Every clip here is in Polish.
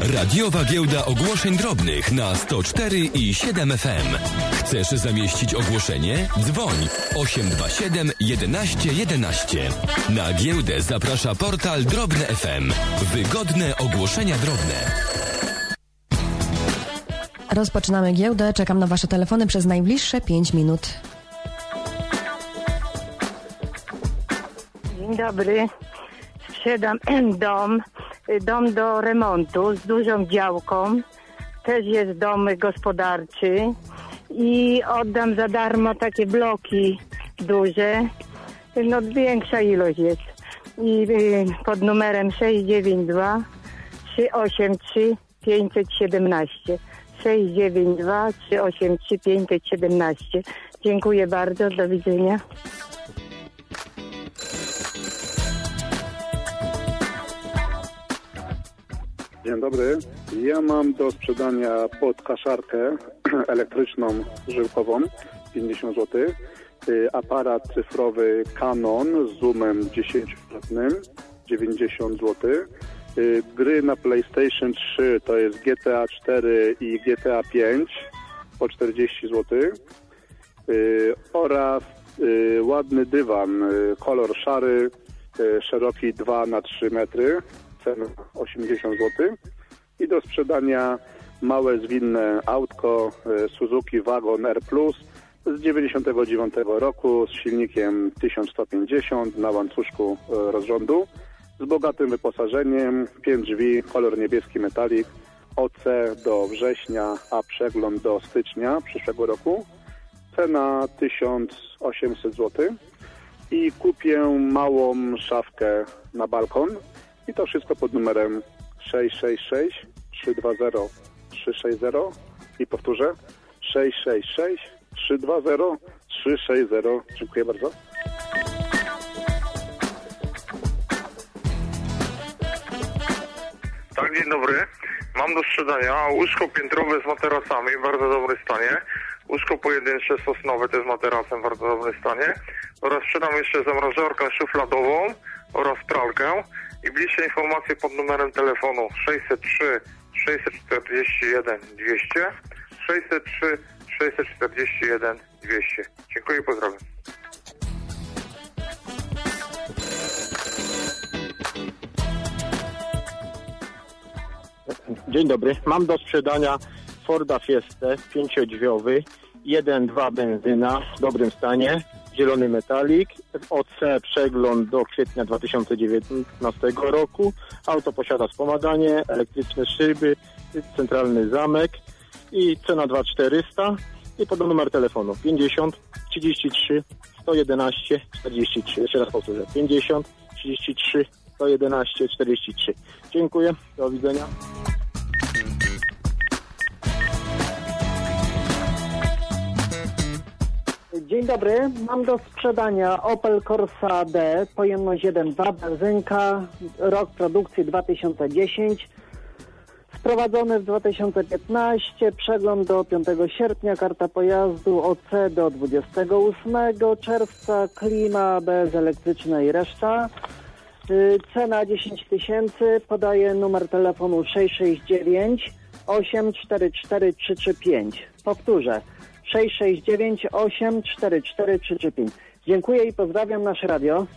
Radiowa giełda ogłoszeń drobnych na 104 i 7 FM. Chcesz zamieścić ogłoszenie? Dzwoń 827 11 11. Na giełdę zaprasza portal Drobne FM. Wygodne ogłoszenia drobne. Rozpoczynamy giełdę. Czekam na Wasze telefony przez najbliższe 5 minut. Dzień dobry. Sprzedam dom do remontu z dużą działką. Też jest dom gospodarczy i oddam za darmo takie bloki duże. No większa ilość jest. I pod numerem 692 383 517. 692 383 517. Dziękuję bardzo. Do widzenia. Dzień dobry. Ja mam do sprzedania podkaszarkę elektryczną żyłkową 50 zł. Aparat cyfrowy Canon z zoomem 10-krotnym 90 zł. Gry na PlayStation 3 to jest GTA 4 i GTA 5 po 40 zł. Oraz ładny dywan, kolor szary, szeroki 2x3 metry. Cena 80 zł. I do sprzedania małe zwinne autko Suzuki Wagon R Plus z 99 roku z silnikiem 1150 na łańcuszku rozrządu z bogatym wyposażeniem, 5 drzwi, kolor niebieski metalik, OC do września, a przegląd do stycznia przyszłego roku. Cena 1800 zł. I kupię małą szafkę na balkon. I to wszystko pod numerem 666 320 360 i powtórzę 666 320 360. Dziękuję bardzo. Tak, dzień dobry. Mam do sprzedania łóżko piętrowe z materacami w bardzo dobrym stanie. Łóżko pojedyncze sosnowe też z materacem w bardzo dobrym stanie. Oraz sprzedam jeszcze zamrażarkę szufladową oraz pralkę. I bliższe informacje pod numerem telefonu 603 641 200 603 641 200. Dziękuję i pozdrawiam. Dzień dobry. Mam do sprzedania Forda Fiestę 5-drzwiowy, 1.2 benzyna w dobrym stanie, zielony metalik, OC przegląd do kwietnia 2019 roku. Auto posiada wspomaganie, elektryczne szyby, centralny zamek i cena 2400 i podam numer telefonu 50 33 111 43. Jeszcze raz powtórzę 50 33 111 43. Dziękuję, do widzenia. Dzień dobry, mam do sprzedania Opel Corsa D, pojemność 1.2, benzynka, rok produkcji 2010, sprowadzony w 2015, przegląd do 5 sierpnia, karta pojazdu OC do 28 czerwca, klima bez elektrycznej, reszta. Cena 10 000, podaję numer telefonu 669 844 335. Powtórzę. 669 844 335. Dziękuję i pozdrawiam nasze radio.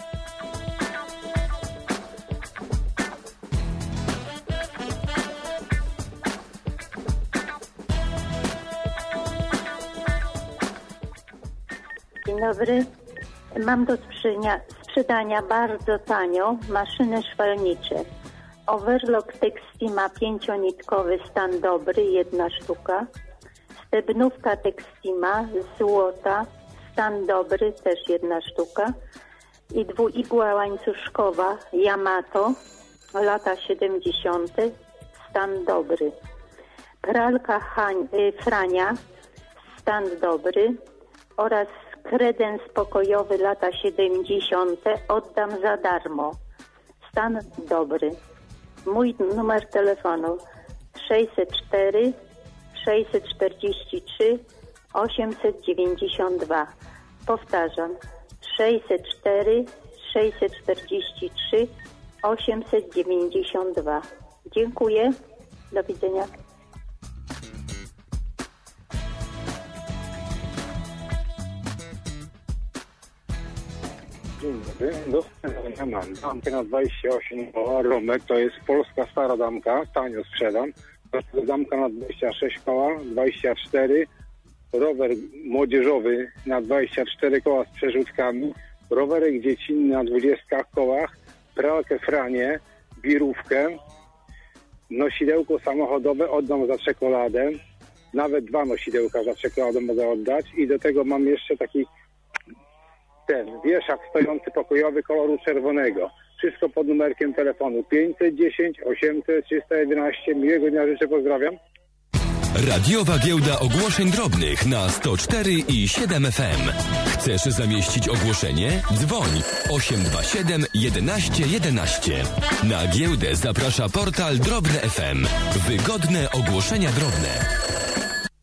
Dzień dobry. Mam do sprzedania bardzo tanio maszyny szwalnicze. Overlock Textima 5-nitkowy, stan dobry, 1 sztuka. Stebnówka Textima złota, stan dobry, też 1 sztuka. I dwuigła łańcuszkowa Yamato, lata 70, stan dobry. Pralka Frania, stan dobry. Oraz kredens pokojowy, lata 70, oddam za darmo. Stan dobry. Mój numer telefonu 604 643 892. Powtarzam. 604 643 892. Dziękuję. Do widzenia. Dzień dobry. Do sprzedania mam damkę na 28 koła, Romek, to jest polska stara damka, tanio sprzedam. Damka na 26 koła, 24, rower młodzieżowy na 24 koła z przerzutkami, rowerek dziecinny na 20 kołach, pralkę Franie, birówkę, nosidełko samochodowe oddam za czekoladę, nawet 2 nosidełka za czekoladę mogę oddać i do tego mam jeszcze taki wieszak stojący pokojowy koloru czerwonego. Wszystko pod numerkiem telefonu 510 800 311. Miłego dnia życzę, pozdrawiam. Radiowa giełda ogłoszeń drobnych na 104,7 FM. Chcesz zamieścić ogłoszenie? Dzwoń 827 11 11. Na giełdę zaprasza portal Drobne FM. Wygodne ogłoszenia drobne.